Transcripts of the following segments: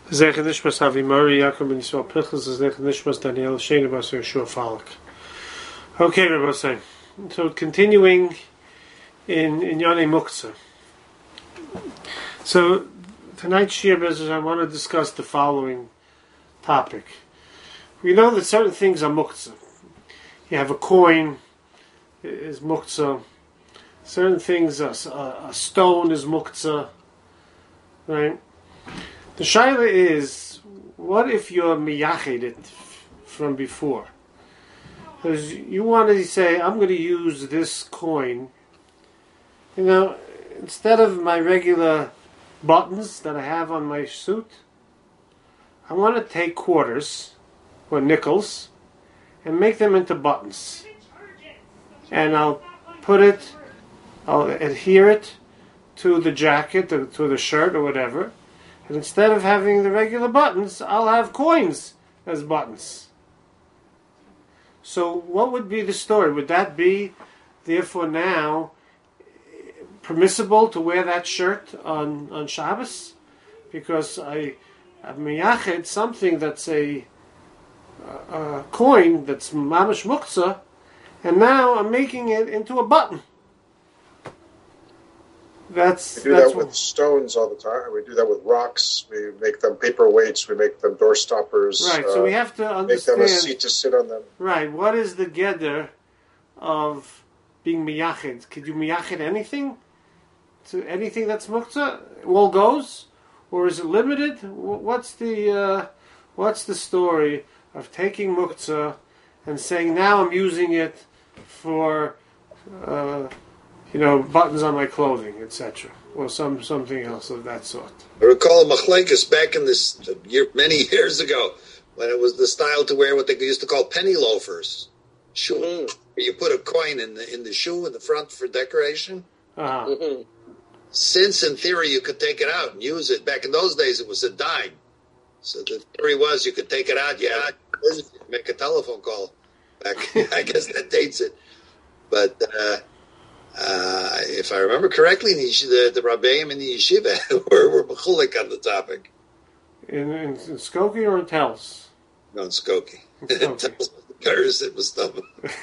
Zecher Nishmas Avi Murray, Yaakov Ben Yisrael Pinchas, Zecher Nishmas Daniel Shane Bas Yeshua Falak. Okay, Rabbi Hossein. So continuing in Yonei Muktzah. So tonight's Shir Bezos, I want to discuss the following topic. We know that certain things are Muktzah. You have a coin is Muktzah. Certain things, a stone is Muktzah. Right? The shaila is, what if you're miyached it from before? Because you want to say, I'm going to use this coin, instead of my regular buttons that I have on my suit, I want to take quarters or nickels and make them into buttons. And I'll adhere it to the jacket, to the shirt or whatever. And instead of having the regular buttons, I'll have coins as buttons. So what would be the story? Would that be, therefore now, permissible to wear that shirt on Shabbos? Because I've miyached something that's a coin that's mamash muktzah, and now I'm making it into a button. We do that with stones all the time. We do that with rocks. We make them paperweights. We make them door stoppers. Right, so we have to understand... Make them a seat to sit on them. Right, what is the geder of being miyached? Could you miyached anything? To anything that's muktzah? All goes? Or is it limited? What's the story of taking muktzah and saying, now I'm using it for... buttons on my clothing, etc., or something else of that sort. I recall a machlekes back in this year, many years ago, when it was the style to wear what they used to call penny loafers. Shoe. Mm-hmm. You put a coin in the shoe in the front for decoration. Uh-huh. Mm-hmm. Since, in theory, you could take it out and use it. Back in those days, it was a dime. So the theory was you could take it out, make a telephone call. Back, I guess that dates it. But... if I remember correctly, the Rabbeim in the yeshiva were mechulik on the topic. In Skokie or in Tels? No, in Skokie. Tels, it was dumb.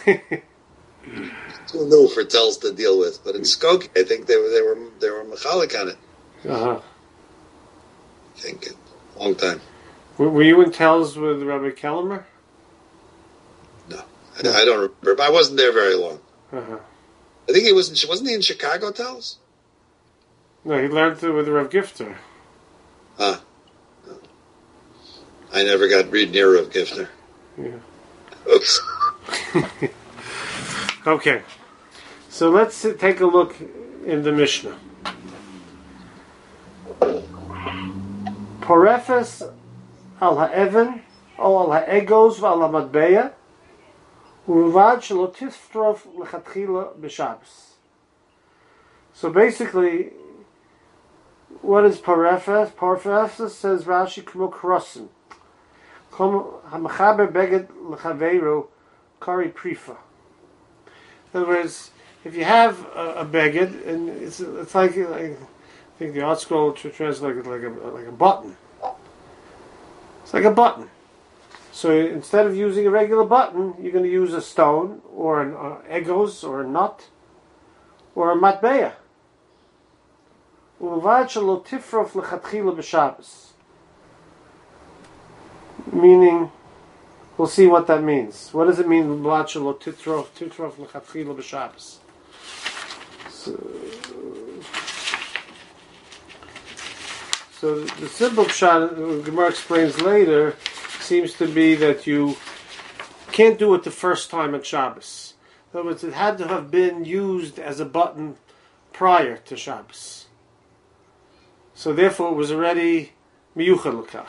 Too new for Tels to deal with. But in Skokie, I think they were mechulik on it. Uh-huh. I think a long time. Were you in Tels with Rabbi Kellemer? No, I don't remember. But I wasn't there very long. Uh-huh. I think wasn't he in Chicago, Tels? No, he learned it with Rav Gifter. No. I never got read near Rav Gifter. Yeah. Oops. Okay. So let's take a look in the Mishnah. Porefes al ha'even, o al ha'egos, al ha'matbeya, so basically, what is parefes? Parefes says Rashi kmo krosin. Hamachaber beged lechaveru kari prifa. In other words, if you have a beged, and it's like I think the Art Scroll translates it like a button. It's like a button. So instead of using a regular button, you're going to use a stone, or an egos, or a nut, or a matbeya. Meaning, we'll see what that means. What does it mean? So the simple pshat, Gemara explains later, seems to be that you can't do it the first time at Shabbos. In other words, it had to have been used as a button prior to Shabbos. So therefore it was already miyuchad l'kach.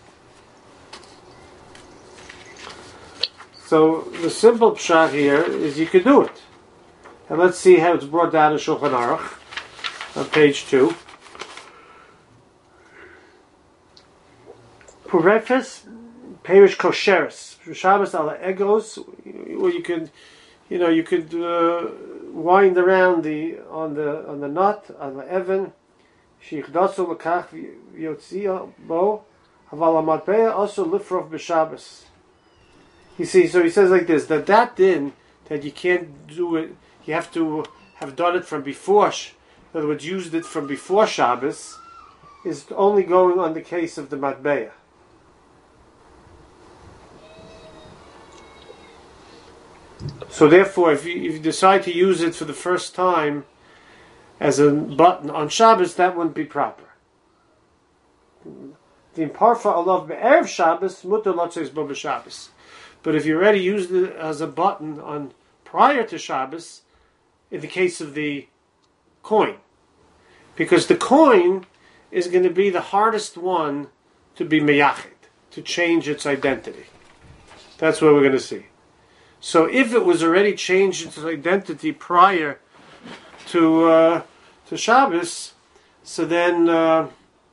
So the simple pshat here is you could do it. And let's see how it's brought down in Shulchan Aruch on page 2. Purefes Perish kosheres. Shabbos ala egos, or you could wind around on the nut on the evan. Shichdasu lekach yotzia bo Aval matbeya also lifrof b'Shabbos. You see, so he says like this: that din that you can't do it, you have to have done it from before. In other words, used it from before Shabbos, is only going on the case of the matbeya. So therefore, if you decide to use it for the first time as a button on Shabbos, that wouldn't be proper. The imparfa alav be'erev Shabbos mutar lotzes bo b'Shabbos. But if you already used it as a button on prior to Shabbos, in the case of the coin, because the coin is going to be the hardest one to be meyachid, to change its identity. That's what we're going to see. So if it was already changed its identity prior to Shabbos, so then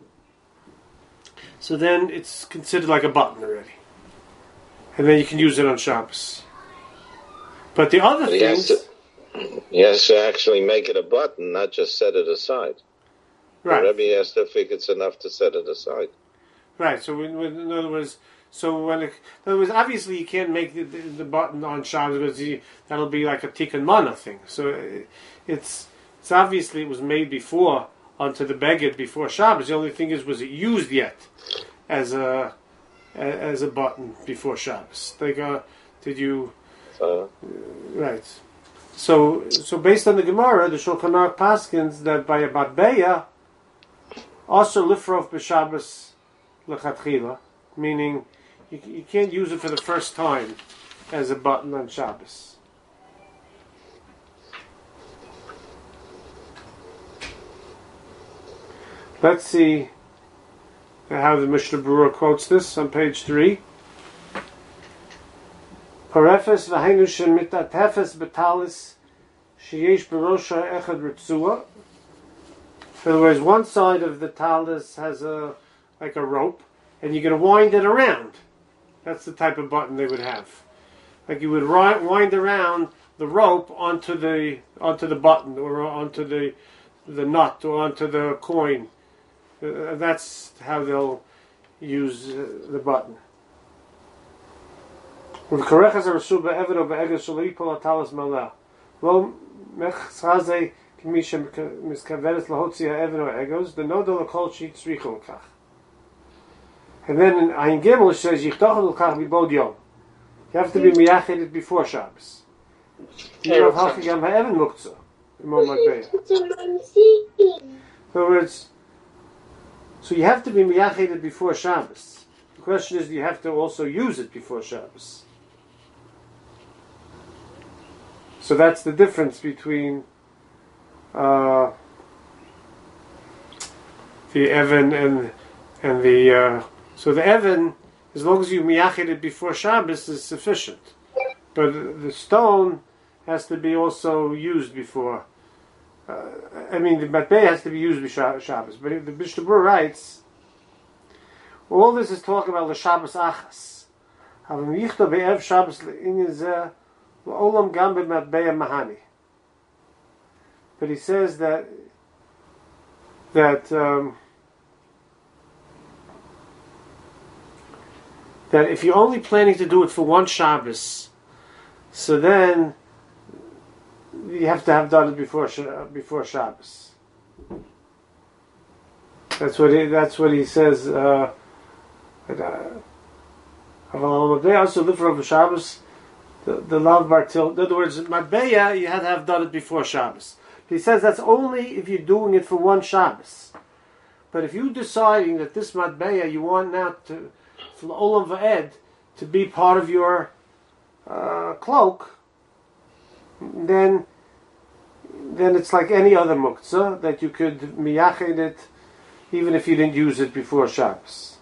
it's considered like a button already, and then you can use it on Shabbos. But the other things, he has to actually make it a button, not just set it aside. right? The Rebbe has to think it's enough to set it aside. Right. So in other words. So in other words, obviously you can't make the button on Shabbos because that'll be like a tikkun mana thing. So it's obviously it was made before onto the beged before Shabbos. The only thing is, was it used yet as a button before Shabbos? Like, did you? Right. So based on the Gemara, the Shulchan Aruch paskins that by a matbeya also lifrof b'Shabbos lechatchila, meaning. You can't use it for the first time as a button on Shabbos. Let's see how the Mishnah Berurah quotes this on page 3. Parefes v'hainu shemitatefes betalis sheyesh berosha echad ritzua. In other words, one side of the talis has like a rope, and you're going to wind it around. That's the type of button they would have. Like you would wind around the rope onto the button or onto the nut or onto the coin. That's how they'll use the button. And then in Ayin Gimel it says Yichtachel Kach Bibod Yom. You have to be miyachid before Shabbos. You have Hachigam Ha'evan Muktzah. In other words, so you have to be miyachid before Shabbos. The question is, do you have to also use it before Shabbos? So that's the difference between the Evan and the. So the Evan, as long as you miyachid it before Shabbos, is sufficient. But the stone has to be also used before. The matbeh has to be used before Shabbos. But the Mishnah Berurah writes, all this is talk about the Shabbos achas. Havim be'ev Shabbos le'inyan zeh la'olam gam be'matbeh mahani. But he says that if you're only planning to do it for one Shabbos, so then you have to have done it before Shabbos. That's what he says. Also live for Shabbos. The lav bartil. In other words, matbeya you had to have done it before Shabbos. He says that's only if you're doing it for one Shabbos. But if you're deciding that this matbeya you want now to for the olam va'ed to be part of your cloak, then it's like any other muktzah that you could miyachid it even if you didn't use it before Shabbos.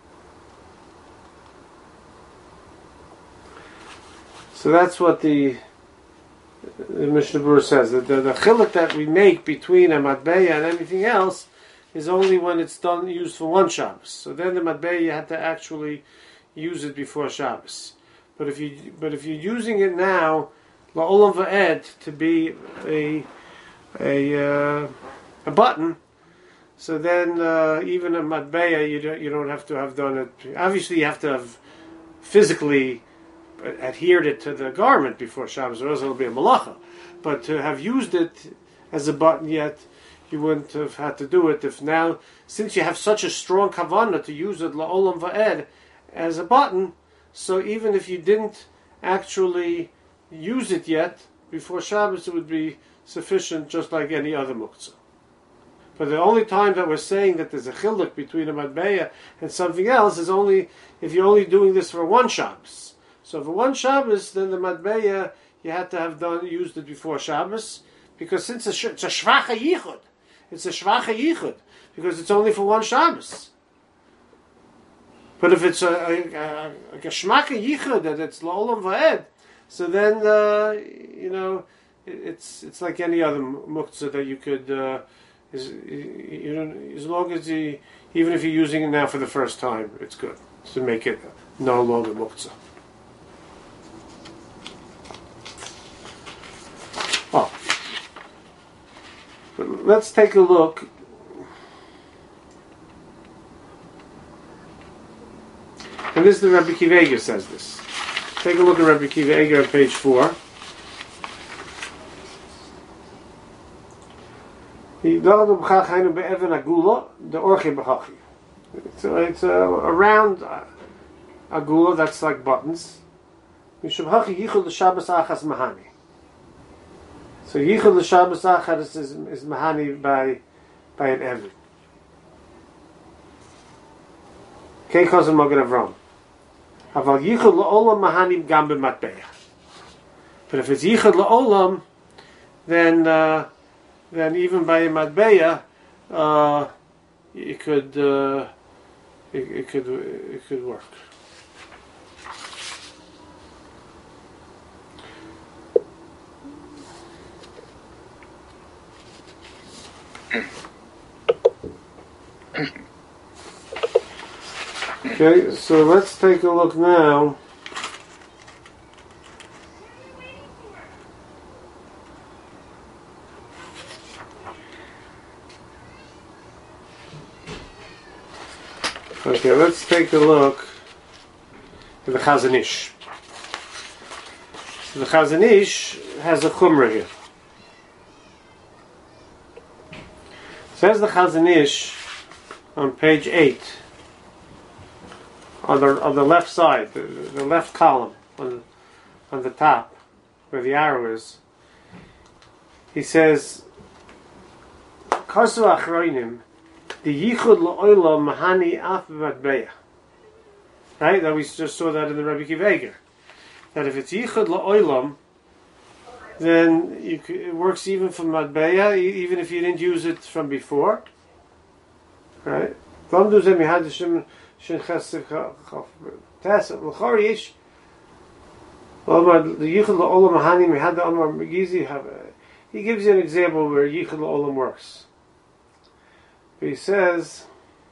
So that's what the Mishnah Berurah says. That the chiluk that we make between a matbeya and anything else is only when it's used for one Shabbos. So then the matbeya you have to actually use it before Shabbos. But if you're using it now, la'olam va'ed, to be a button, So then, even a matbeya, you don't have to have done it. Obviously, you have to have physically adhered it to the garment before Shabbos, or else it'll be a malacha. But to have used it as a button yet, you wouldn't have had to do it. If now, since you have such a strong kavanah to use it la'olam va'ed as a button, so even if you didn't actually use it yet before Shabbos, it would be sufficient, just like any other muktzah. But the only time that we're saying that there's a chiluk between a matbeya and something else is only if you're only doing this for one Shabbos. So for one Shabbos, then the matbeya you had to have used it before Shabbos, because since it's a shvacha yichud, because it's only for one Shabbos. But if it's a geshmaka yichud that it's la'olam va'ed, so then it's like any other muktzah that you could. As long as even if you're using it now for the first time, it's good to make it no longer muktzah. Oh, but let's take a look. And this is the Rabbi Akiva Eiger says this. Take a look at Rabbi Akiva Eiger on page 4. It's a round agula that's like buttons. So yichud l'shabbos achas is mahani by an eved. Keikos and Magen Avram. Aval yichud la'olam mahanim gam b'matbeya. But if it's yichud la'olam, then even by a matbeya, it could work. Okay, so let's take a look now. Okay, let's take a look at the Chazon Ish. So the Chazon Ish has a chumrah here. Says the Chazon Ish on page 8, on the left side, the left column, on the top, where the arrow is. He says, Karsu achroinim, the yichud la'olam mahani af b'matbeya. Right? That we just saw that in the Rabbi Akiva Eiger. That if it's yichud la'olam, then it works even from matbeya, even if you didn't use it from before. Right? He gives you an example where yichud la'olam works. He says,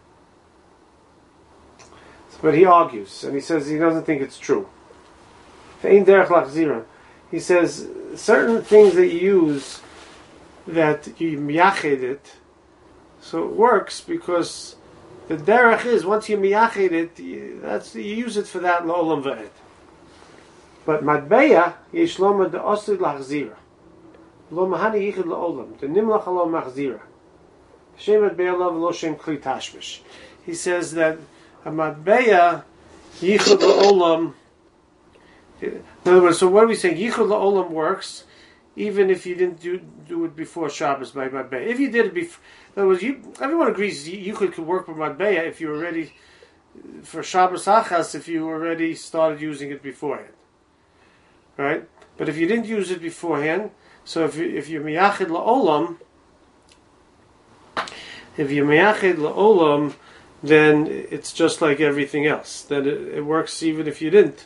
but he argues, and he says he doesn't think it's true. He says certain things that you use that you miyached it, so it works because the derech is once you miyached it, you use it for that la'olam va'ed. But matbeya yesh loma de osid lachzira, lo mahani yichud la'olam, de nimlach lo machzira. He says that a matbeya yichud la'olam. In other words, so what are we saying? Yichud la'olam works even if you didn't do it before Shabbos by matbeya. If you did it before, in other words, everyone agrees yichud could work with matbeya if you already for Shabbos achas if you already started using it beforehand, right? But if you didn't use it beforehand, so if you're miyachid la'olam. If you meyached la'olam, then it's just like everything else. Then it works even if you didn't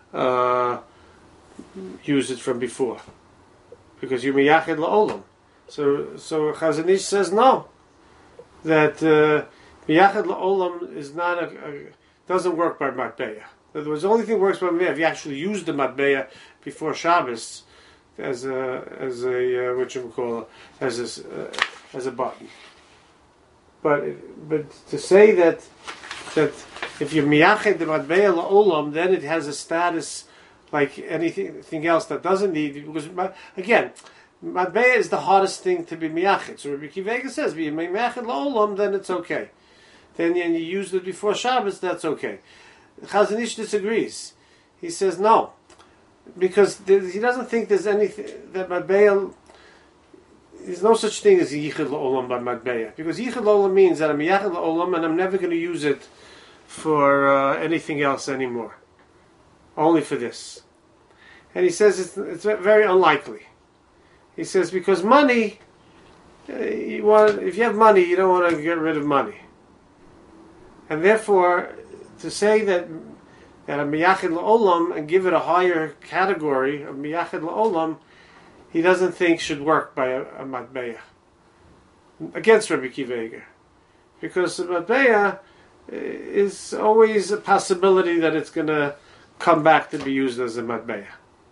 use it from before, because you meyached la'olam. So Chazon Ish says no, that meyached la'olam is not doesn't work by matbeya. In other words, the only thing that works by matbeya if you actually use the matbeya before Shabbos as a button. But to say that if you're miyached the matbeya la'olam, then it has a status like anything else that doesn't need. Because again, matbeya is the hardest thing to be miyached. So Rabbi Akiva says, "Be miyached la'olam," then it's okay. Then you used it before Shabbos, that's okay. Chazon Ish disagrees. He says no, because he doesn't think there's anything that matbeya. There's no such thing as yichud la'olam by matbeya, because yichud la'olam means that I'm yichud la'olam and I'm never going to use it for anything else anymore, only for this. And he says it's very unlikely. He says because money, if you have money, you don't want to get rid of money, and therefore to say that I'm miyachid la'olam and give it a higher category of miyachid la'olam, he doesn't think should work by a matbeya against Rabbi Akiva, because a matbeya is always a possibility that it's going to come back to be used as a matbeya.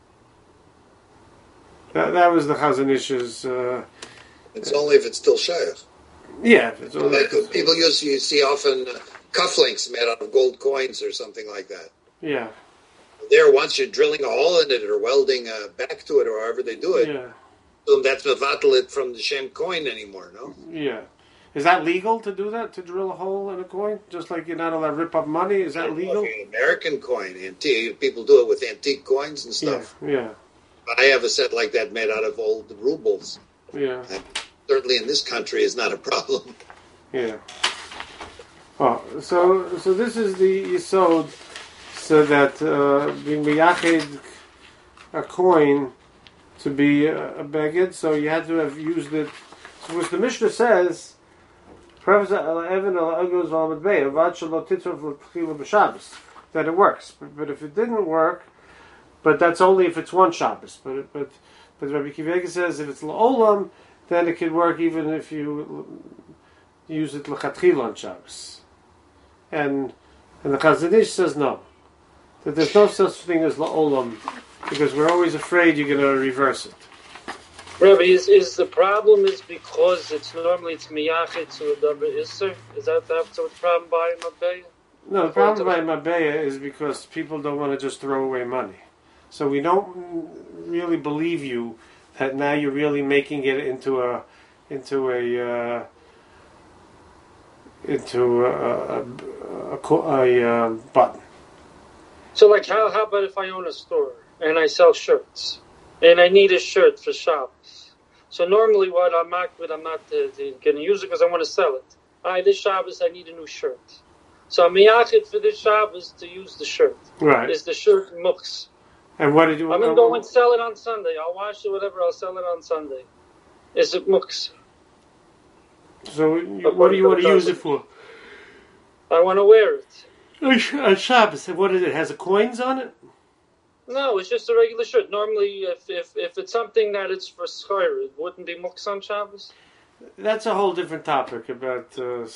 That was the Chazon Ish's. It's only if it's still shaykh. Yeah, if it's only like people you see often cufflinks made out of gold coins or something like that. Yeah. There, once you're drilling a hole in it or welding back to it or however they do it, so that's mevatel it from the shem coin anymore, no? Yeah. Is that legal to do that, to drill a hole in a coin? Just like you're not allowed to rip up money? Is that legal? An American coin, antique. People do it with antique coins and stuff. Yeah. But I have a set like that made out of old rubles. Yeah. And certainly in this country is not a problem. Yeah. Oh, so this is the yesod, so that being miyached a coin to be a beged, so you had to have used it. So which the Mishnah says, that it works. But if it didn't work, but that's only if it's one Shabbos. But Rabbi Akiva says if it's la'olam, then it could work even if you use it l'chatchila on Shabbos. And the Chazon Ish says no, that there's no such thing as la'olam, because we're always afraid you're going to reverse it. Rabbi, is the problem is because it's miyachet to a davar iser? Is that's what the problem by matbeya? No, the problem by matbeya is because people don't want to just throw away money. So we don't really believe you that now you're really making it into a button. So, like, how about if I own a store and I sell shirts and I need a shirt for Shabbos? So normally, what I'm not going to use it because I want to sell it. This Shabbos I need a new shirt, so I'm miyached for this Shabbos to use the shirt. Right? Is the shirt muktzah? And what did you? I'm going to go and sell it on Sunday. I'll wash it, whatever. I'll sell it on Sunday. Is it muktzah? So what do you want to use it for? I want to wear it. On Shabbos. What is it? Has it coins on it? No, it's just a regular shirt. Normally, if it's something that it's for schar, it wouldn't be muktzah on Shabbos. That's a whole different topic about to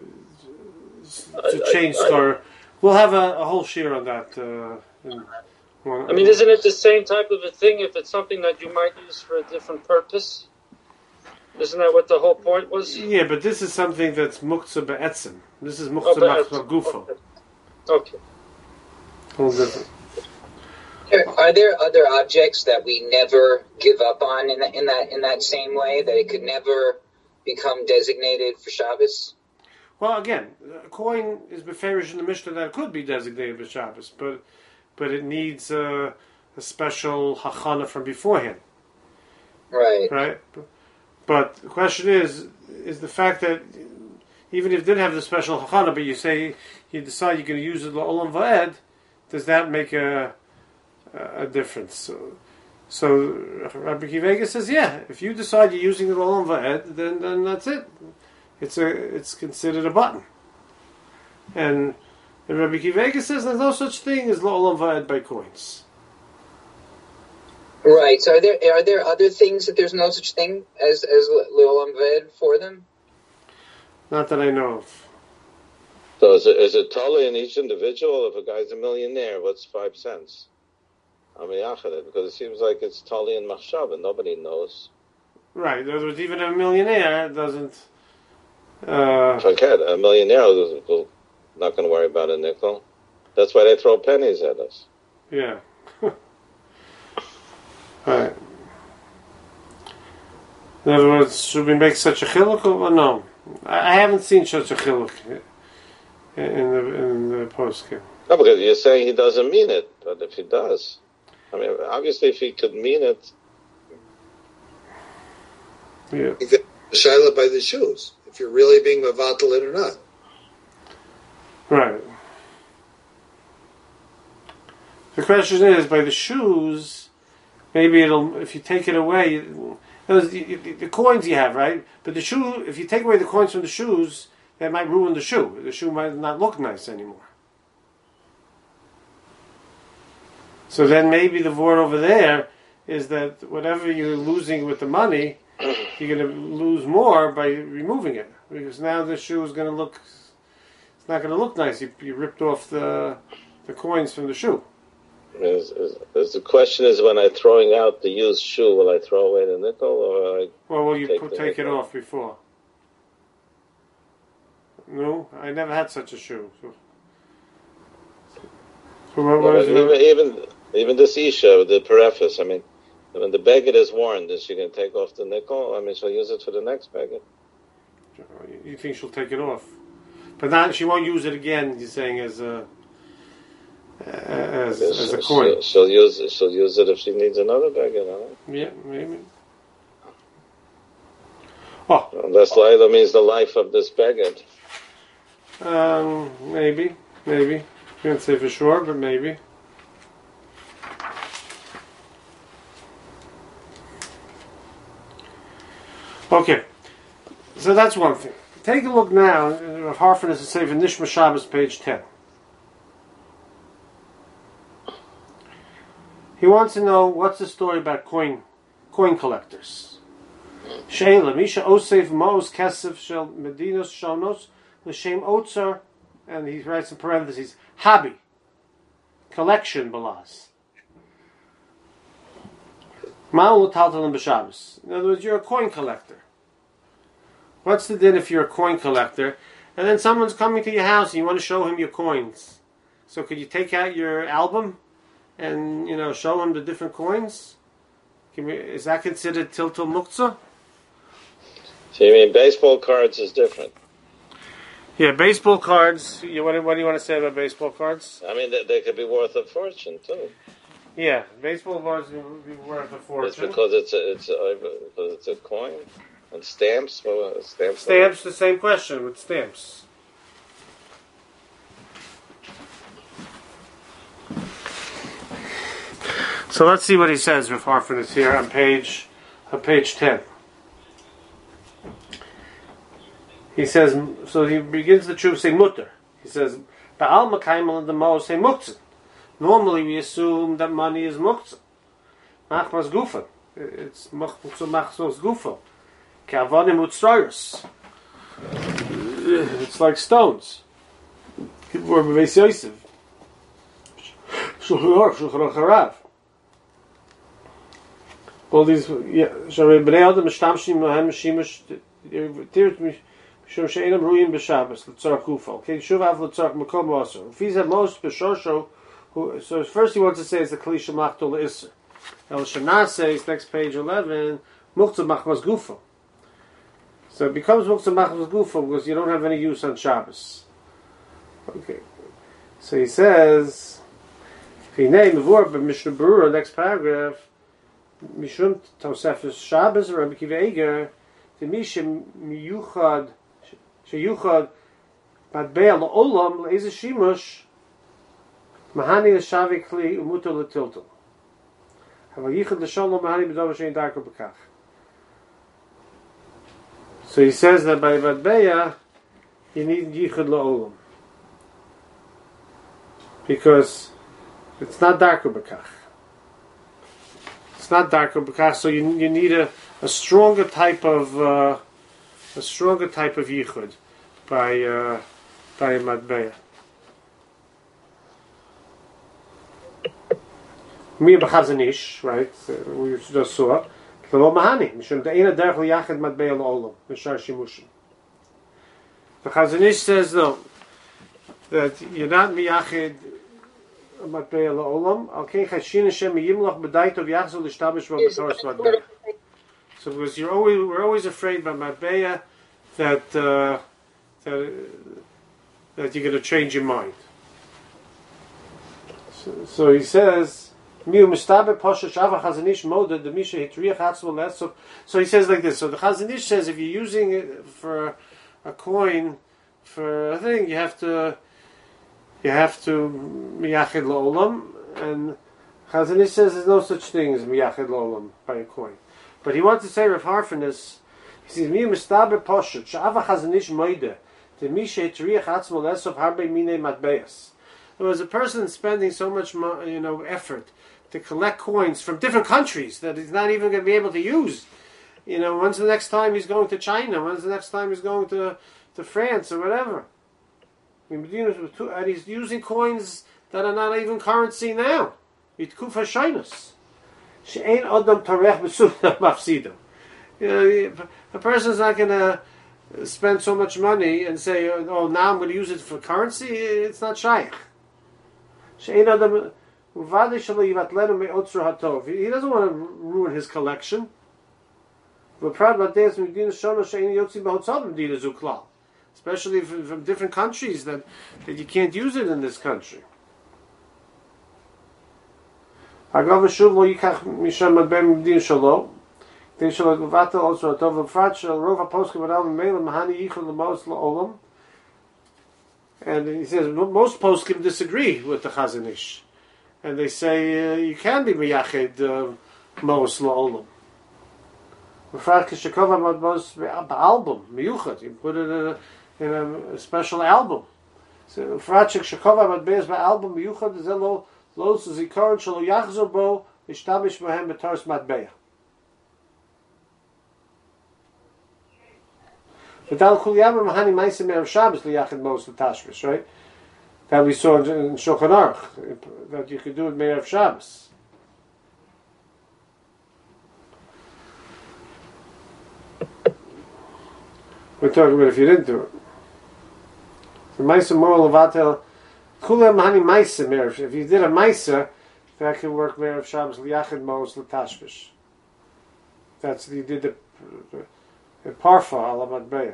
change schar. We'll have a whole share on that. I mean, isn't it the same type of a thing if it's something that you might use for a different purpose? Isn't that what the whole point was? Yeah, but this is something that's muktzah be'etzim. This is muktzah machma gufo. Okay. Whole different. Are there other objects that we never give up on in that same way, that it could never become designated for Shabbos? Well, again, a coin is beferish in the Mishnah that it could be designated for Shabbos, but it needs a special hachana from beforehand. Right? But the question is the fact that even if it didn't have the special hachana, but you decide you're going to use it la'olam va'ed, does that make a difference? So Rabbi Akiva says, yeah, if you decide you're using it la'olam va'ed, then that's it. It's considered a button. And Rabbi Akiva says there's no such thing as la'olam va'ed by coins. Right. So are there other things that there's no such thing as la'olam va'ed for them? Not that I know of. So is it totally in each individual? If a guy's a millionaire, what's 5 cents? Because it seems like it's totally in machshava. Nobody knows. Right. In other words, even a millionaire doesn't Forget a millionaire who's not going to worry about a nickel. That's why they throw pennies at us. Yeah. Right. In other words, should we make such a chiluk or no? I haven't seen such a chiluk in the poskim. No, because you're saying he doesn't mean it, but if he does, I mean, obviously, if he could mean it, yeah, you get shaila by the shoes. If you're really being mevatel it or not. right. The question is, by the shoes, maybe it'll. If you take it away, the coins you have, right? But the shoe, if you take away the coins from the shoes, that might ruin the shoe. The shoe might not look nice anymore. So then maybe the word over there is that whatever you're losing with the money, you're going to lose more by removing it. Because now the shoe is going to look, it's not going to look nice. You ripped off the coins from the shoe. the question is, when I'm throwing out the used shoe, will I throw away the nickel, or will I take it off before? No, I never had such a shoe. So what is it? Even this Isha, the preface, I mean, when the baguette is worn, is she going to take off the nickel? I mean, she'll use it for the next baguette. You think she'll take it off? But not, she won't use it again, you're saying, as a coin. She'll use it if she needs another baguette, huh? Yeah, maybe. Unless Laila means the life of this baguette. Maybe. Can't say for sure, but maybe. Okay, so that's one thing. Take a look now at Harford is say for Nishma Shabbos, page 10. He wants to know what's the story about coin collectors. Sheila, Misha Osef Mos Kesef Shel Medinos Shonos L'Shem Otzer, and he writes in parentheses, Habi, collection balaz. Ma'ul Taltalim B'Shabbos. In other words, you're a coin collector. What's the din if you're a coin collector, and then someone's coming to your house and you want to show him your coins? So could you take out your album and show him the different coins? Is that considered tiltul muktzah? So you mean baseball cards is different? Yeah, baseball cards. What do you want to say about baseball cards? I mean, they could be worth a fortune too. Yeah, baseball cards would be worth a fortune. It's because it's a coin. And stamps? Well, stamps, the same question with stamps. So let's see what he says with Harfin is here on page 10. He says, so he begins the truth saying mutter. He says, Ba'al Makaimal and the Mo say muktzah. Normally we assume that money is muktzah. Machmas gufa. It's muktzah machmas gufa. It's like stones. All these, so first he wants to say is the Kalisha Machtul Isser. El Shana says, next page 11, Muchtzah Machmas Gufa. So it becomes Muchtzah Machmas Gufa because you don't have any use on Shabbos. Okay. So he says, Finei Mevor, but Mishnah Berurah, next paragraph, Mishum Tosefes Shabbos, Rabbi Kiva Eger, the Mishim Miyuchad, Sheyuchad, Matbeah L'Olam, L'Eze Shimush, Mahani L'Shavik Kli, Umuto L'Tiltel. Havayichad L'Shalom, Mahani B'Dova Shein Darko B'Kach. So he says that by Matbeah, you need Yichud L'Olam. Because it's not Darko B'Kach. It's not Darko B'Kach, so you need a stronger type of Yichud by Matbeah. Mir b'chazanish, right? We just saw. L'lo mahani, mishum de'ena derech liyachid Matbeah l'olam, mishar shimushim. The Chazon Ish says no, that you're not miyachid matbeya la'olam. Al kein chashin Hashem yimlach b'daitov yachzol l'shtabish v'b'toras matbeya. So because we're always afraid by matbeya that you're going to change your mind. So he says. So he says like this. So the Chazon Ish says if you're using it for a coin, for a thing, you have to miyachid la'olam, and Chazon Ish says there's no such thing as miyachid la'olam by a coin. But he wants to say Rav Harfenus, he says mi mistaber poshet sha'ava Chazon Ish moide to mi she'triach atzmo lesov harbe minei matbeas. There was a person spending so much effort to collect coins from different countries that he's not even going to be able to use. When's the next time he's going to China? When's the next time he's going to France or whatever? And he's using coins that are not even currency now. A person's not going to spend so much money and say, oh, now I'm going to use it for currency. It's not shaykh. He doesn't want to ruin his collection. Especially from different countries that you can't use it in this country. And he says most poskim disagree with the Chazon Ish, and they say you can be miyached mos la'olam. Album miyuchat, you put it in a special album. So album miyuchat is lo zikaron shelo yachzor bo ishtabish mahem b'taras matbeya. But Kul-Yamar Mahani Ma'aseh Erev Shabbos liyachid mos l'tashmish, right? That we saw in Shulchan Aruch, that you could do it Erev Shabbos. We're talking about if you didn't do it. The Ma'aseh Moral Levatel Kul-Yamar Mahani Ma'aseh Erev. If you did a Ma'aseh, that could work Erev Shabbos liyachid mos l'tashmish. That's you did the parfa ala matbeya.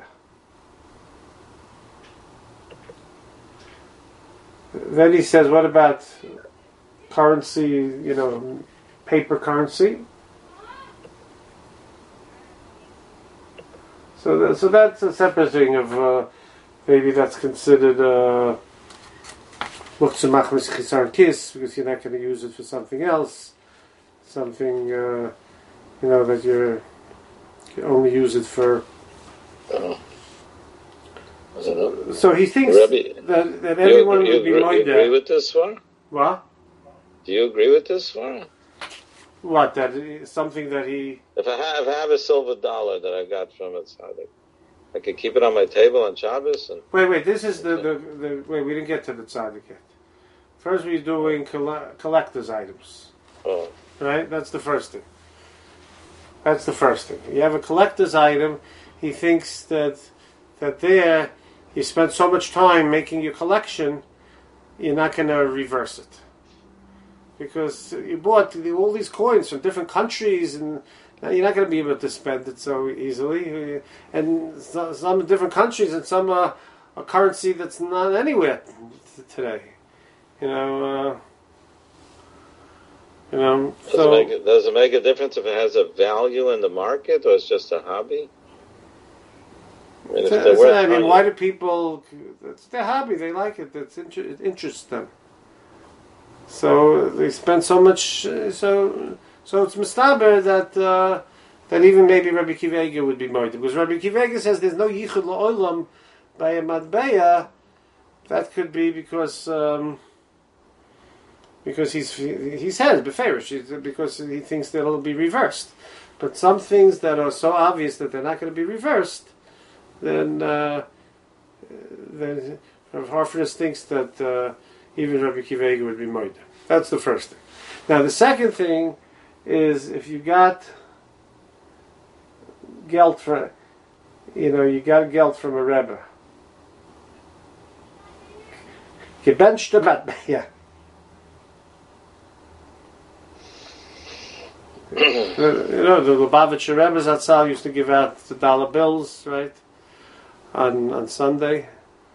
Then he says, what about currency, paper currency? So that's a separate thing of maybe that's considered muktzah machmas chisar kis, because you're not going to use it for something else, something that you only use it for. So he thinks Rabbi, that everyone would be moida. Do you agree with this one? What? Do you agree with this one? What? That is something that he. If I have a silver dollar that I got from a tzaddik, I could keep it on my table on Shabbos. And wait. This is the wait. We didn't get to the tzaddik yet. First, we're doing collector's items. Oh. Right. That's the first thing. You have a collector's item. He thinks that there you spent so much time making your collection, you're not going to reverse it. Because you bought all these coins from different countries, and you're not going to be able to spend it so easily. And some different countries, and some a currency that's not anywhere today. Does it make a difference if it has a value in the market, or it's just a hobby? Why do people? It's their hobby. They like it. It interests them. So they spend so much. So it's mistaber that even maybe Rabbi Akiva Eiger would be moed, because Rabbi Akiva Eiger says there's no yichud la'olam by a matbeya. That could be because he says beferish, because he thinks that it'll be reversed. But some things that are so obvious that they're not going to be reversed, then Rav Harfenus thinks that even Rabbi Akiva Eiger would be moed. That's the first thing. Now the second thing is if you got geld from, you got geld from a Rebbe, Gebenchte Matbeya. The Lubavitcher Rebbe Zatzal used to give out the dollar bills, right? On Sunday.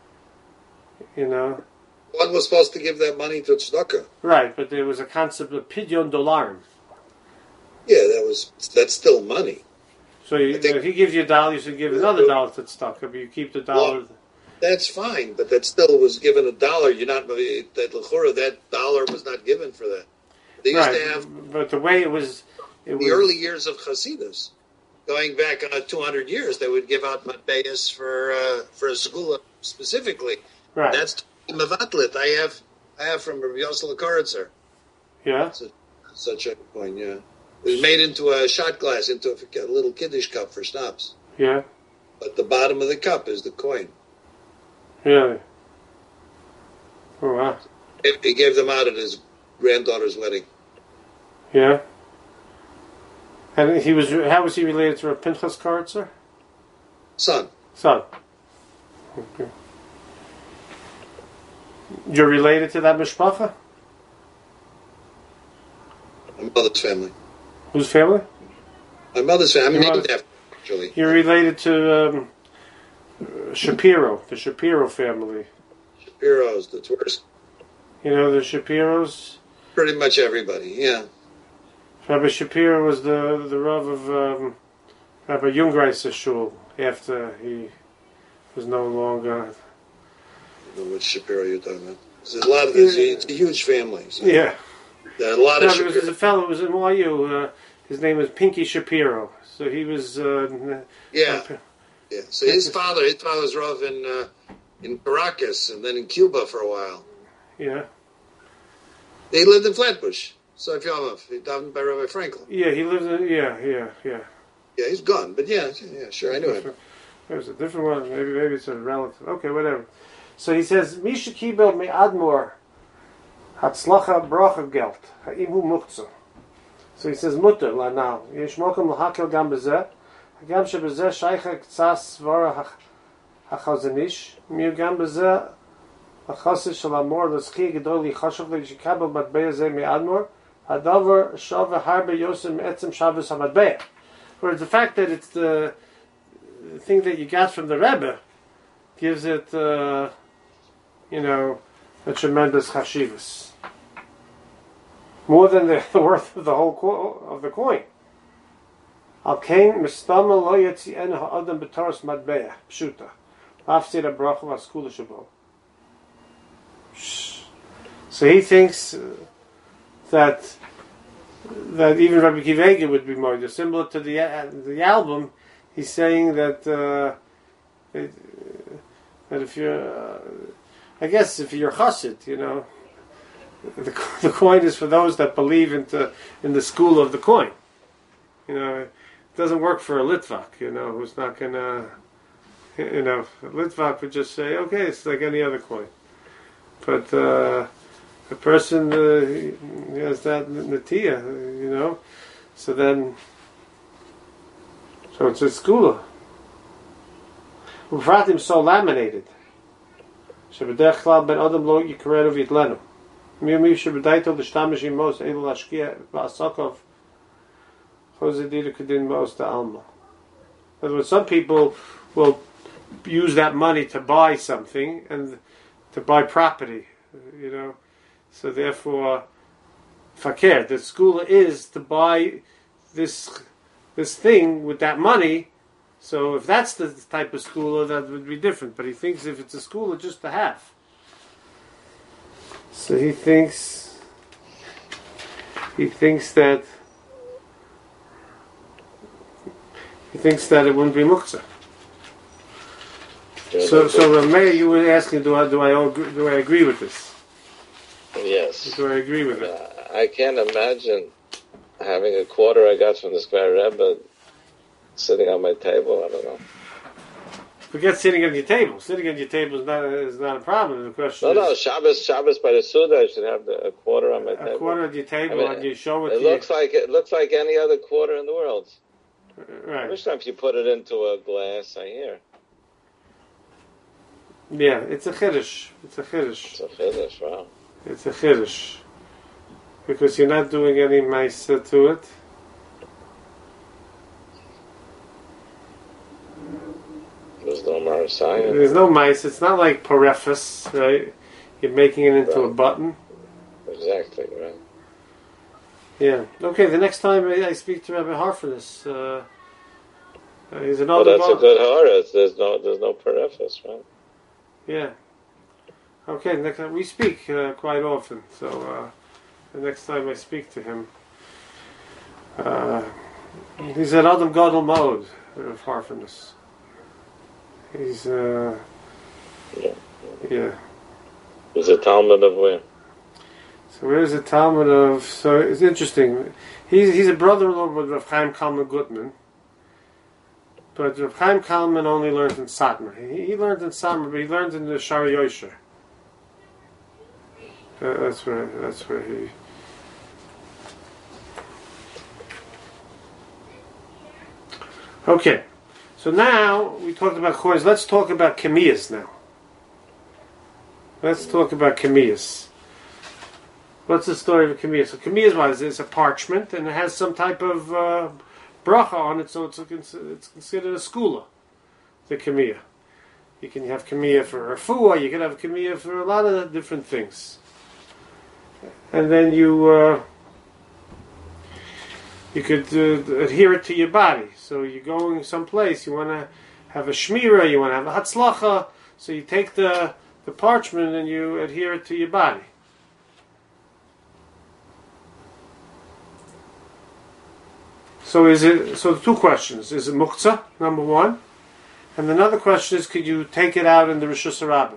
One was supposed to give that money to tzedakah. Right, but there was a concept of pidyon dolarim. Yeah, that's still money. So if he gives you $1, you should give another $1 to tzedakah, but you keep the $1. Well, that's fine, but that still was given $1. You're not that $1 was not given for that. They used to have, but the way it was the early years of Hasidus, going back 200 years, they would give out matbeyas for a segula specifically. Right. That's mevatlit. I have from Rabbi Yosel Karitzer. Yeah. Such a coin. Yeah. It was made into a shot glass, into a little kiddush cup for schnapps. Yeah. But the bottom of the cup is the coin. Really? Oh, wow. He gave them out at his granddaughter's wedding. Yeah. And how was he related to Pinchas Karitzer? Son. Okay. You're related to that mishpacha? My mother's family. Whose family? My mother's family. I'm named after, actually. You're related to Shapiro, the Shapiro family. Shapiro's, the tourist. You know the Shapiros? Pretty much everybody, yeah. Rabbi Shapiro was the Rav of Rabbi Jungreiser Shul after he was no longer. I don't know which Shapiro you're talking about. There's a lot of this. It's a huge family. So. Yeah. There are a lot of Shapiro. There's a fellow who was in NYU. His name was Pinky Shapiro. So he was. Yeah. So his father was Rav in Caracas and then in Cuba for a while. Yeah. They lived in Flatbush. So if you're down by Rabbi Franklin. Yeah, he lived in. Yeah. Yeah, he's gone, but yeah, sure, I knew him. There's a different one. Maybe it's a relative. Okay, whatever. So he says, Misha kibel me admor hatzlacha bracha gelt ha'imu muktzah. So he says, mutter la now. Yesh mokum l'hakel gam bezeh. Hagam shebezeh shaycha k'tzas svara hachazanish. Miu gam bezeh hachasish shal amor l'tzchi gedol yichashav l'yishikabel matbeya zeh me admor. Hadavar shava harbe yosem etzem shabbos hamatbeya. Whereas the fact that it's the thing that you got from the Rebbe gives it, a tremendous chashivas. More than the worth of the whole of the coin. Al kain mistama lo yetzi'en ha'adam b'taras matbeya pshuta. After the bracha v'askula shabo. So he thinks that even Rabbi Kivega would be more similar to the album. He's saying that if you're, I guess if you're chassid, the coin is for those that believe in the school of the coin. It doesn't work for a Litvak, who's not gonna, a Litvak would just say, okay, it's like any other coin. But a person has that natiya, so it's a skula. Ufratim so laminated. Shebedech klal ben adam lo yikaredu v'yitlenu. Miyumi shebedaito l'shtamish imos eilu lashkia v'asakov chozedidu kedin mos ta'alma. In other words, some people will use that money to buy something and to buy property, So therefore, fakir, the skula is to buy this thing with that money. So if that's the type of skula, that would be different. But he thinks if it's a skula, just to have. So he thinks that it wouldn't be muktzah. Yeah, so Rameh, you were asking, do I agree with this? Yes. Do I agree with it? I can't imagine having a quarter I got from the Square Rebbe sitting on my table. I don't know. Forget sitting at your table. Sitting at your table is not a problem. The question is Shabbos by the Suda, I should have a quarter on my table. A quarter at your table, and you show it. It looks like any other quarter in the world. Right. Which time you put it into a glass, I hear. Yeah, it's a chiddush. It's a chiddush. It's a chiddush, wow. It's a chiddush. Because you're not doing any ma'isa to it. There's no marasayim. There's no mice. It's not like parefus, right? You're making it into a button. Exactly, right. Yeah. Okay, the next time I speak to Rabbi Harfordis, he's Well, another that's a good haras. There's no parefus, right? Yeah. Okay, next time we speak quite often. So the next time I speak to him, he's at Adam Gadol mode of Harfordis. He's yeah. He's a Talmud of where? So where's the Talmud of? So it's interesting. He's a brother-in-law with Rav Chaim Kalman Gutman, but Rav Chaim Kalman only learned in Satmar. He learned in Satmar, but he learned in the Shar Yosher. That's where he. Okay, so now we talked about coins. Let's talk about kamiyas now. Let's talk about kamiyas. What's the story of a kamiyas? So kamiyas is a parchment and it has some type of bracha on it, so it's considered a skula. The kamiyah. You can have kamiyah for refuah. You can have kamiyah for a lot of different things. And then you could adhere it to your body. So you're going someplace, you want to have a shmira, you want to have a hatzlacha, so you take the parchment and you adhere it to your body. So two questions. Is it muktzah, number one? And another question is, could you take it out in the Rishus HaRabim?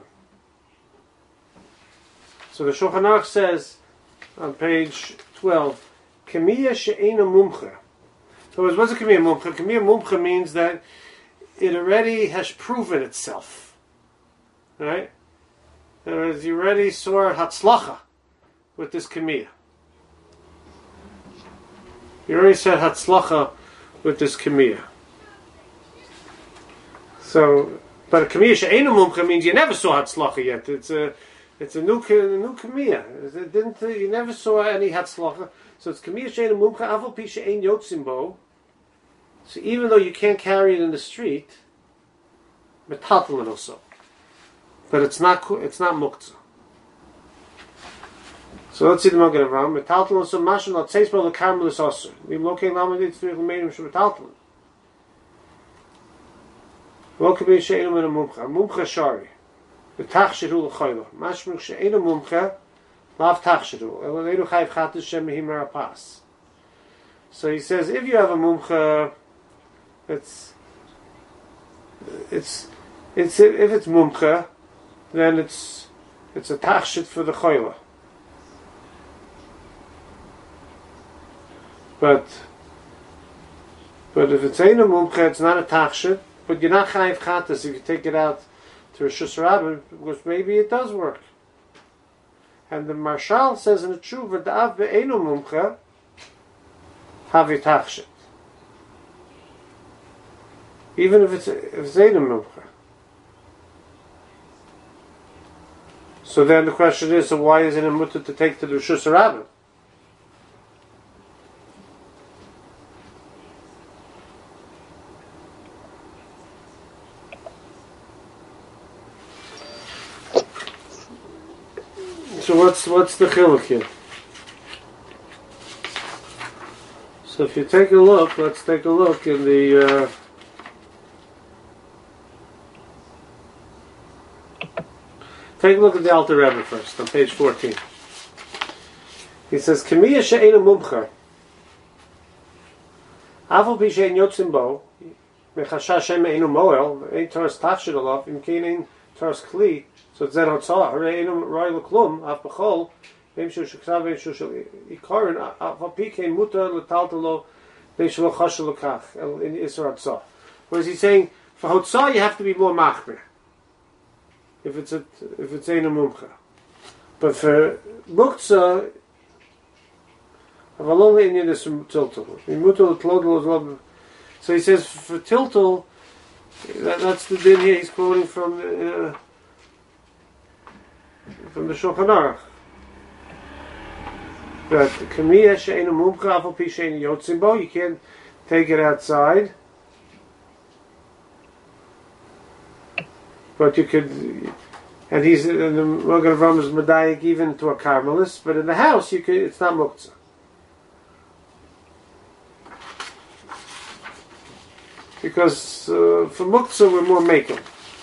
So the Shulchan Aruch says on page 12, Kamiyah she'ena mumcha. So what's a Kamiyah mumcha? Kamiyah mumcha means that it already has proven itself. Right? In other words, you already saw hatzlacha with this Kamiyah. You already said hatzlacha with this kamiyah. So, but a kamiyah she'ena mumcha means you never saw hatzlacha yet. It's a new kamiyah. You never saw any hatzlacha. So it's kamiyah she'ena mumcha aval pi she'en yotzim bo. So even though you can't carry it in the street, metaltalin also. But it's not muktzah. So let's see the Magen Avraham. Metaltalin so mashal not says by the karmelis also. We located lamadit through the medium from metaltalin. Welcome in she'enu min mumcha. Mumcha shari. The tachshiru l'chayla. Mashmuk she'enu mumcha lav tachshiru. Elaleinu chayv chatus shem mehim merapas. So he says, if you have a mumcha, if it's mumcha, then it's a tachshit for the chayla. But if it's ein mumcha, it's not a tachshit. But you're not chayiv chatas if you take it out to a Rishus HaRabim, because maybe it does work. And the Marshal says in the Tshuva, da'av be'einu mumcha, havi tachshit. Even if it's ein mumcha. So then the question is, so why is it a mutter to take to the Rishus HaRabim? So what's the chiluk here? So if you take a look, let's take a look in the take a look at the Alter Rebbe first on page 14. He says, "Kamiyah she'ena mumcha, aval pi she'en yotzim bo, mechashash shem einu moel, ein toras tachshit alav, im kein ein toras kli." So it's then hotzah. Harei einu roi l'klum af b'chol v'im shu sheksav v'im shu ikarin af apikein mutar l'taltalo v'im shu l'chash l'kach in Isra hotzah. Whereas he's saying for hotzah you have to be more machmer if it's einu mumcha, but for muktzah avalon le'inyan is tiltul. Mutar l'tlodel as well. So he says for tiltul, that's the din here. He's quoting from from the Shulchan Aruch. That Kamiya she'enu mumcha afal pi she'enu yotzim bo, you can't take it outside. But you could, and the Magen Avraham is medayik even to a Carmelist, but in the house you could, it's not muktzah. Because for muktzah we're more making.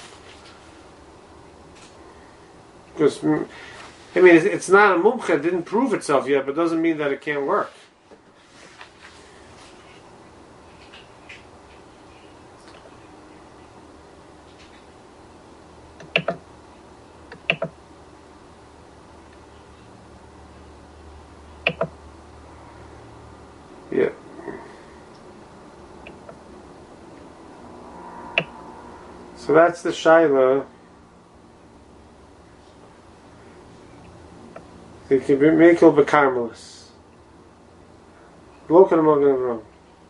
Because, I mean, it's not a mumcha, it didn't prove itself yet, but doesn't mean that it can't work. Yeah. So that's the Shaila. It can be Mekel B'Karmelis. Look at the Magen Avraham.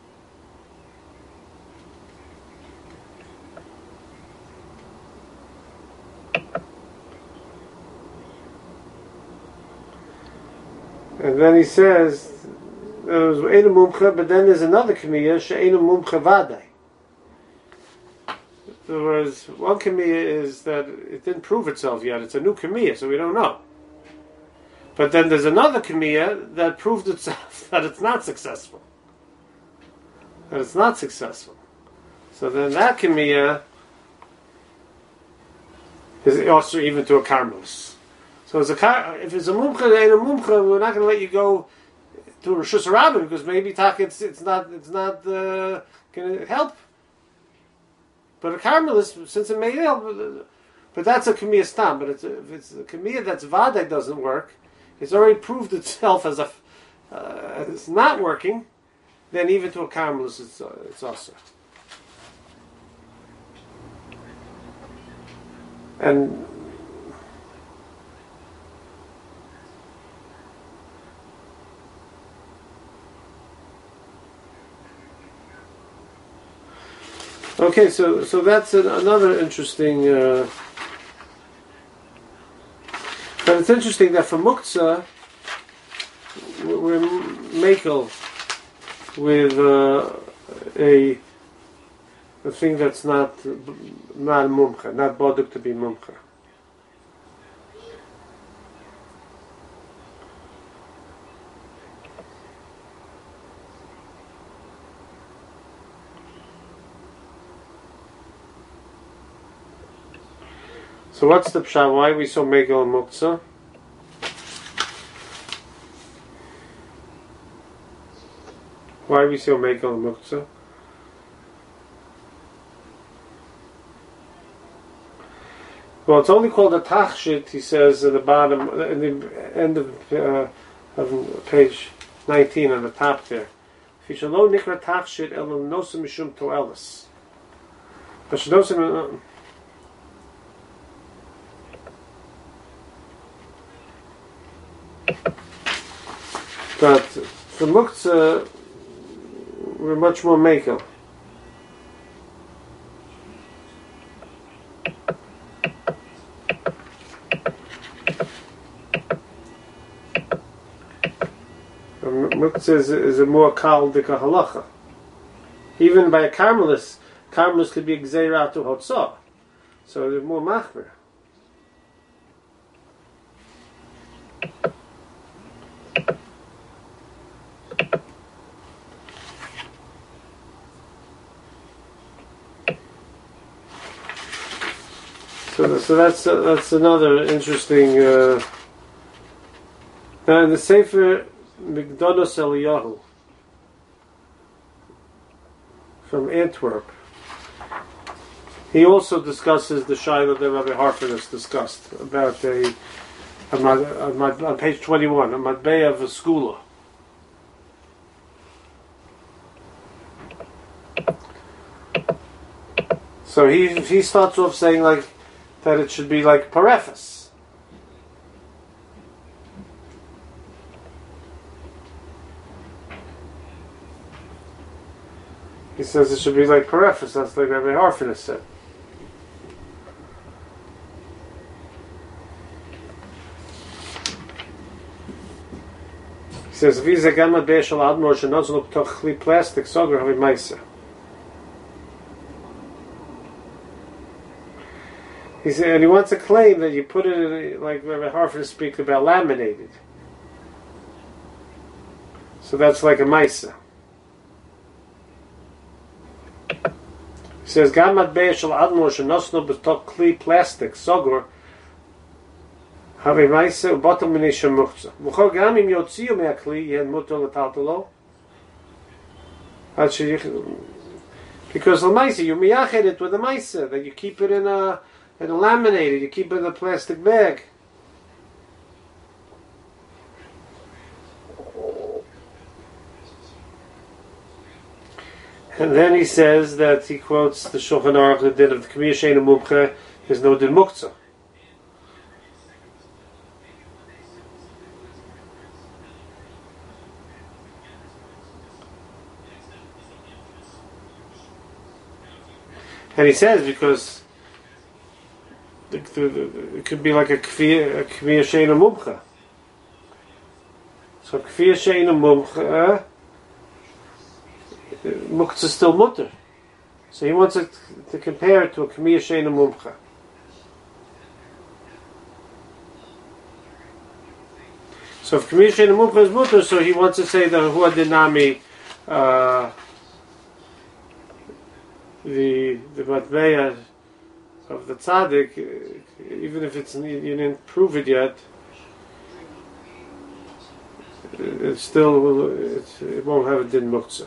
And then he says, there's Einu Mumcha, but then there's another Kamiya, She'einu Mumcha Vadai. In other words, one Kamiya is that it didn't prove itself yet. It's a new Kamiya, so we don't know. But then there's another Kamiya that proved itself that it's not successful. That it's not successful. So then that Kamiya is also even to a Carmelis. So if it's a Mumcha, and a Mumcha, we're not going to let you go to Rosh Hashanah because maybe it's not going to help. But a Carmelis, since it may help, but that's a Kamiya Stam. But if it's a Kamiya that's Vadai doesn't work, it's already proved itself as it's not working, then even to a Carmelis it's also. And okay, so that's another interesting. But it's interesting that for Muktzah, we're makel with a thing that's not mumcha, not boduk to be mumcha. So what's the pshat? Why are we so megal and muktzah? Why are we so megal and muktzah? Well, it's only called a tachshit, he says at the bottom, in the end of page 19 on the top there. Fishalo nikra tachshit elo nosim mishum toelis. But for muktzah, we're much more mekel. Muktzah is a more kal dika halacha. Even by a Carmelis could be gzeira to hotzah. So they're more machmer. So that's another interesting. Now in the Sefer Migdalos Eliyahu from Antwerp, he also discusses the Shaila that Rabbi Harford discussed about on page 21, a matbei of a skula. So he starts off saying like that it should be like parefes. He says it should be like parefes. That's like Rabbi Harfin said. says, "Visa gamma be'eshal admor shenozon uptoch chli plastic soger havi ma'isa." He said, and he wants to claim that you put it in, like Rabbi Harford speaks about, laminated. So that's like a ma'isa. He says, "Gam matbeya shel admor shenosnu b'tok kli plastic sogur havi ma'isa u'batel minei shemuchza. Muchor gam im yotziu me'akli yen mutar l'taltalo." Because the ma'isa, you miyached it with a ma'isa, that you keep it in a laminated, you keep it in a plastic bag. And then he says that he quotes the Shulchan Aruch, the din of the K'miyah She'eino Mumcha, there's no din muktzah. And he says because it could be like a K'miyah She'eino Mumcha. So K'miyah She'eino Mumcha, muktzah is still mutter. So he wants it to compare it to a K'miyah She'eino Mumcha. So if K'miyah She'eino Mumcha is mutter, so he wants to say that Hu Adinami, the matbeya of the tzaddik, even if it's you didn't prove it yet, it won't have a din muktzah.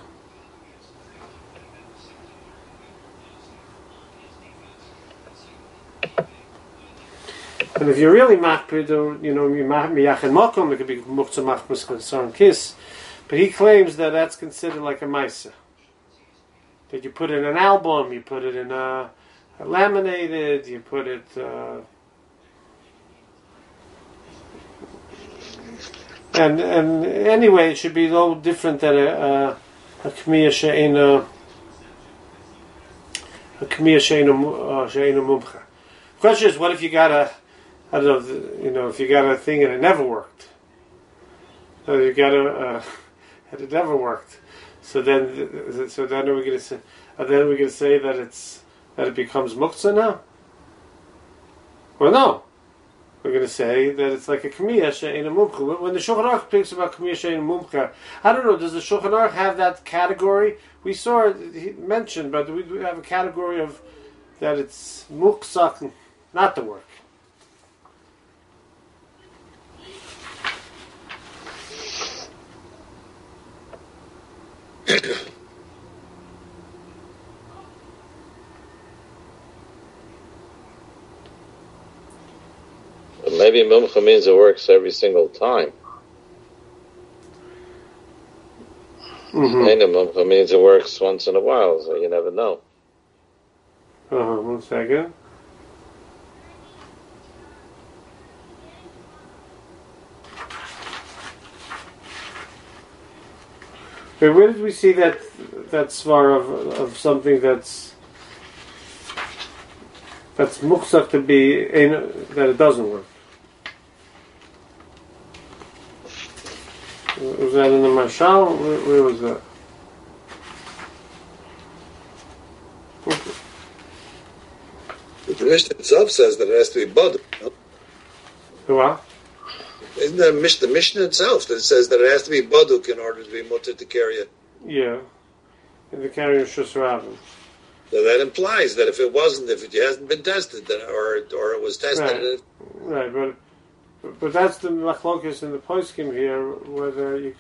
And if you're really machpid, or miyachin makom, it could be muktzah machmas concern kiss. But he claims that that's considered like a ma'isa. That you put it in an album, you put it in a laminated, you put it. And anyway, it should be a little different than a K'miyah She'eino Mumcha. The question is, what if you got if you got a thing and it never worked? So you got and it never worked. So then we're going to say, that it becomes muktzah now. Well, no. We're going to say that it's like a K'miyah She'eino Mumcha. When the Shulchan Aruch speaks about K'miyah She'eino Mumcha, I don't know, does the Shulchan Aruch have that category? We saw it mentioned, but we have a category of that it's muktzah not to work. Maybe mumcha means it works every single time. Mm-hmm. Mumcha means it works once in a while, so you never know. 1 second. But where did we see that svar of something that's muktzah to be that it doesn't work? Was that in the Mashal? Where was that? Okay. The Mishnah itself says that it has to be bud. No? What? Isn't the Mishnah itself that says that it has to be baduk in order to be mutter to carry it? Yeah, in the carrier shusravim. So that implies that if it hasn't been tested, then, or it was tested. Right, but that's the machlokus in the poskim here, whether you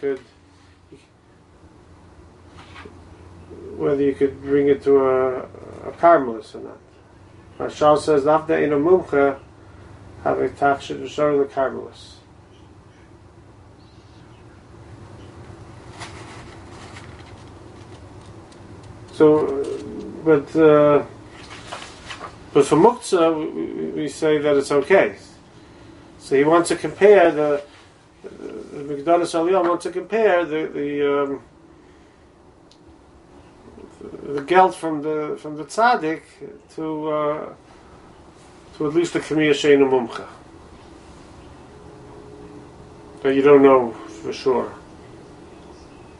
could bring it to a karmelis or not. Mashal says after in a mumcha have a tachshit v'shor the karmelis. So, but for muktzah we say that it's okay. So he wants to compare the Migdalis Aliyah wants to compare the geld from the tzaddik to at least the K'miyah She'eino Mumcha. But you don't know for sure.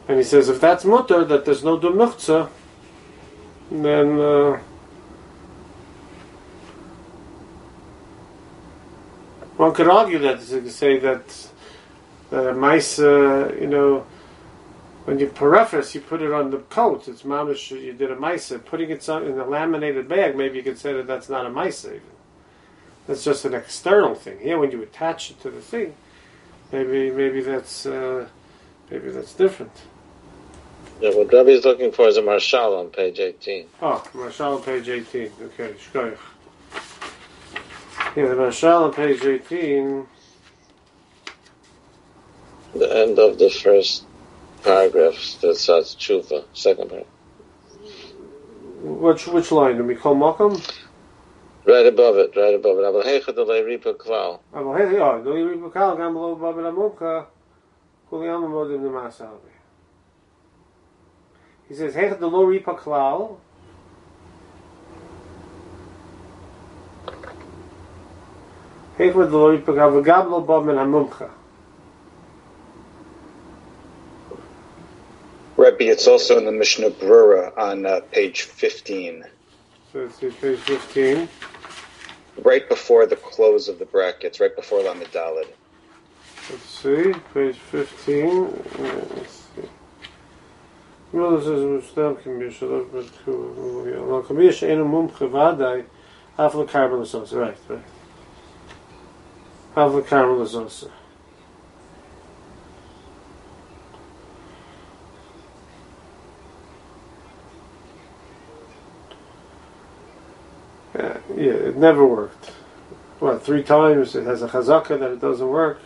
And he says if that's mutter, that there's no dum muchza, then one could argue that to say that mice, when you paraphrase, you put it on the coat. It's mamish. You did a mice. Putting it in a laminated bag, maybe you could say that that's not a mice even. That's just an external thing. Here, when you attach it to the thing, maybe that's different. Yeah, what Rabbi is looking for is a marshal on page 18. Oh, marshal on page 18. Okay, shkoyach. Yeah, the marshal on page 18. The end of the first paragraph that says tshuva, second paragraph. Which line? Do we call Malcolm? Right above it. Abel heicha delay ripa klal. Abel heicha, delay ripa klal, gam lo babel amumka, kuli amma modim nemasavi. He says, heicha delay ripa klal. Heicha delay ripa klal, gam lo babel amumka. Rebbe, it's also in the Mishnah Brura on page 15. So it's page 15. Right before the close of the brackets, right before Lamed Daled. Let's see, page 15. Let's see. Well, this is Muslim Kamish, well, Kamish ain't a mumche vadai, half the carbon is also, right. Half the carbon is also. Yeah, it never worked. What, 3 times it has a chazaka that it doesn't work?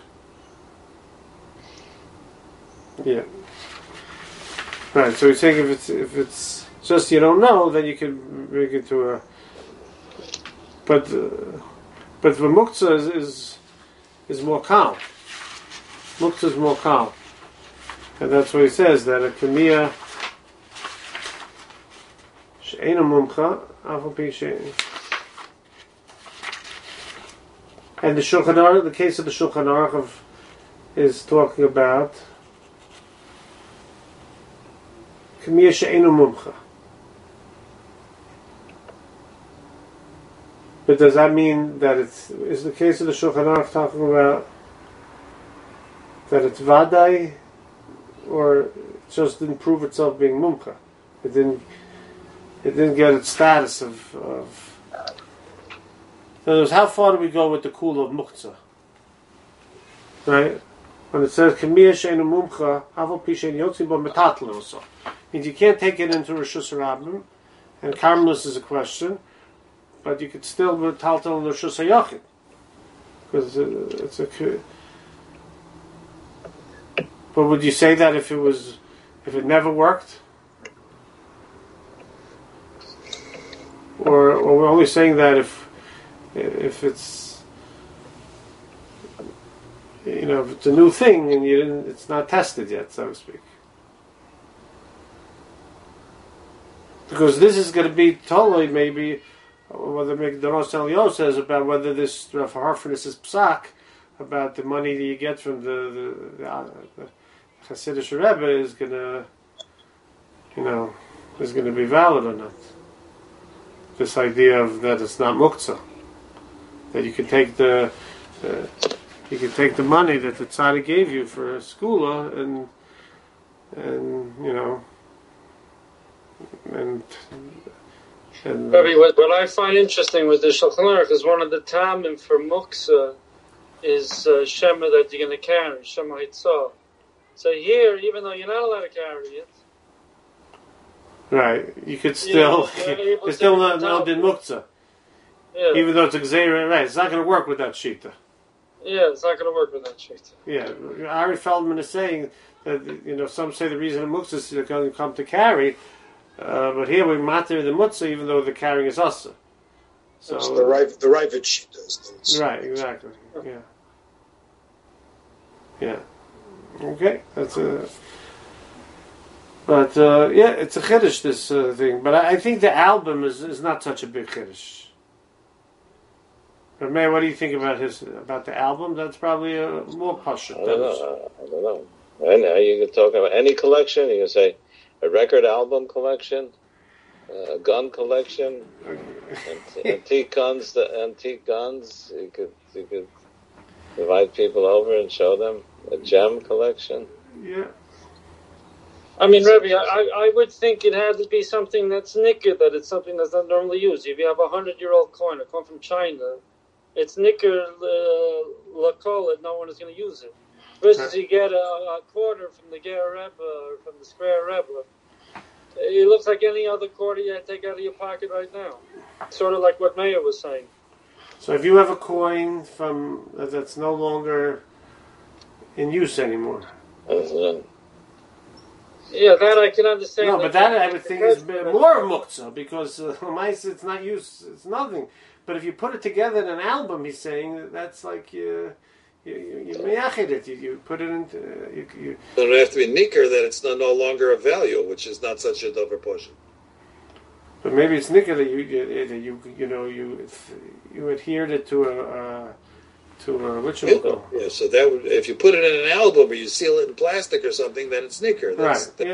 Yeah. Right, so he's saying if it's just you don't know, then you can make it to a... But the muktzah is more calm. Muktzah is more calm. And that's what he says, that a kamiya she'ena mumcha, afal pi she'ena. And the Shulchan Aruch, the case of the Shulchan Aruch is talking about Kamiya she'enu mumcha. But does that mean that is the case of the Shulchan Aruch talking about that it's vadai, or it just didn't prove itself being mumcha? It didn't get its status of. In other words, how far do we go with the kula of muktzah? Right? When it says Kamiya she'enu mumcha, aval pi she'en yotzim bo metatl also. Means you can't take it into Rishus Rabbim, and Karmelis is a question, but you could still metatl in Rishus HaYachid. Because it's a... But would you say that if it never worked? Or we're only saying that if it's if it's a new thing and it's not tested yet, so to speak. Because this is going to be totally maybe whether the Rosh Elio says about whether this Rav Harfordis is psak about the money that you get from the Hasidic Rebbe is going to be valid or not. This idea of that it's not muktzah. That you can take the money that the tzaddik gave you for a skula and Rabbi, what I find interesting with the Shulchan Aruch is one of the tamim for muktzah is shema that you're going to carry, shema hitzah. So here, even though you're not allowed to carry it, right, you could still it's still not in muktzah. Yeah. Even though it's a gzeira, right? It's not going to work with that shita. Yeah, it's not going to work with that shita. Yeah, Ari Feldman is saying that some say the reason of muktzah is they're going to come to carry, but here we matter the muktzah even though the carrying is asa. So the Ravid shita. Right, exactly. Yeah. Okay, that's a. But it's a chiddush, this thing. But I think the album is not such a big chiddush. But man, what do you think about the album? That's probably a more pashut. I don't know. And you can talk about any collection. You can say a record album collection, a gun collection, antique guns. The antique guns. You could invite people over and show them a gem collection. Yeah. I mean, Rebbe, I would think it had to be something that's nicker, that it's something that's not normally used. If you have a 100-year-old coin, a coin from China, it's nicker lakol that no one is going to use it. Versus you get a quarter from the Ger Rebbe or from the Square Rebbe, it looks like any other quarter you take out of your pocket right now. Sort of like what Meir was saying. So if you have a coin from that's no longer in use anymore. Yeah, that I can understand. No, but that I would think is more muktzah because it's not used. It's nothing. But if you put it together in an album, he's saying that's like you meyached it. You put it into. You It would have to be nicker that it's no longer of value, which is not such a dover portion. But maybe it's nicker that you adhered it to a ritual. Yeah, so that would, if you put it in an album or you seal it in plastic or something, then it's nicker. Right. Yeah.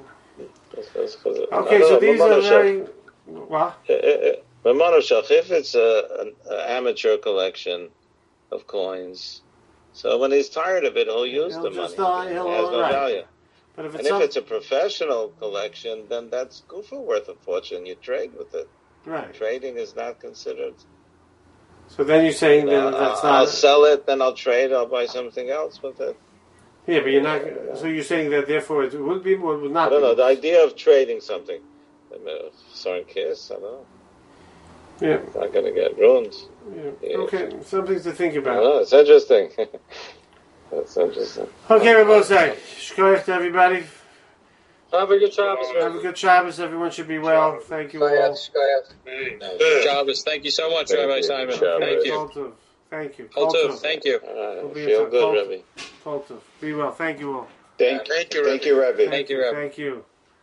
Okay, so these are very. What? If it's an amateur collection of coins, so when he's tired of it, he'll use the money. It has no value. But if it's a professional collection, then that's goofa worth a fortune. You trade with it. Right. Trading is not considered. So then you're saying that that's not. I'll sell it, then I'll trade. I'll buy something else with it. Yeah, but you're not. So you're saying that therefore it would be or would not. I don't know. The idea of trading something, Soren Kiss, I don't know. Yeah. It's not going to get ruined. Yeah. Okay, something to think about. No, it's interesting. That's interesting. Okay, Rabosai. Shkoyach to everybody. Have a good Shabbos. Have a good Shabbos. Everyone should be well. Thank you all. Good Shabbos. Thank you so much, Rabbi Simon. Thank you. Thank you. Thank you. Feel good, Rebbe. Be well. Thank you all. Thank you, Rebbe. Thank you, Rebbe. Thank you.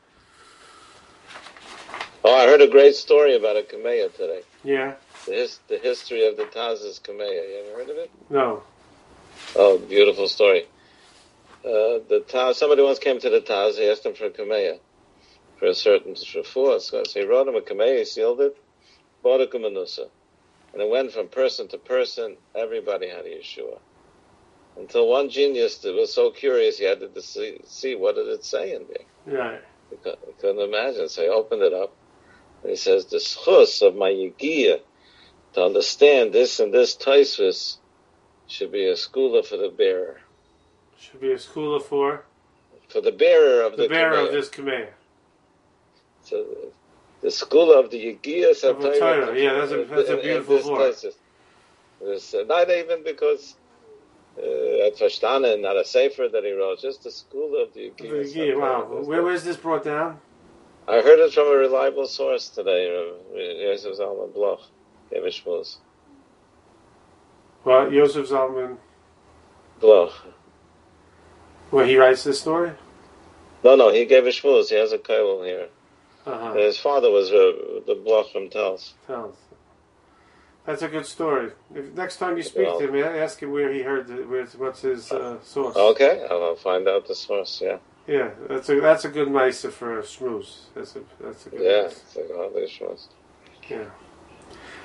Oh, I heard a great story about a Kameya today. Yeah. The history of the Taz's Kameya. You ever heard of it? No. Oh, beautiful story. The Taz, somebody once came to the Taz, he asked him for a Kameya, for a certain refuah. So he wrote him a Kameya, he sealed it, bought a Kumanusa. And it went from person to person, everybody had a Yeshua. Until one genius that was so curious, he had to see what did it say in there. Right. He couldn't imagine, so he opened it up. And he says, the schus of my Yigiyah, to understand this and this taisvis, should be a schooler for the bearer. Should be a schooler for the bearer of the bearer Kameya. of this Kameya. So the school of the Yigiyah of the Torah. Yeah, that's a beautiful word. Not even because at Fashtana, not a sefer that he wrote, just the school of the Yigiyah. Wow. Where is this brought down? I heard it from a reliable source today. Yosef Zalman Bloch, Yevish Shmuz. Well, Yosef Zalman Bloch. Where he writes this story? No, he gave a shmuz. He has a kollel here. Uh-huh. His father was the Bloch from Tels. That's a good story. Next time you speak to him, ask him where he heard it. What's his source? Okay, I'll find out the source. Yeah. Yeah, that's a good meiser for a shmuz. That's a good. Yeah, it's like a holiday shmuz. Yeah.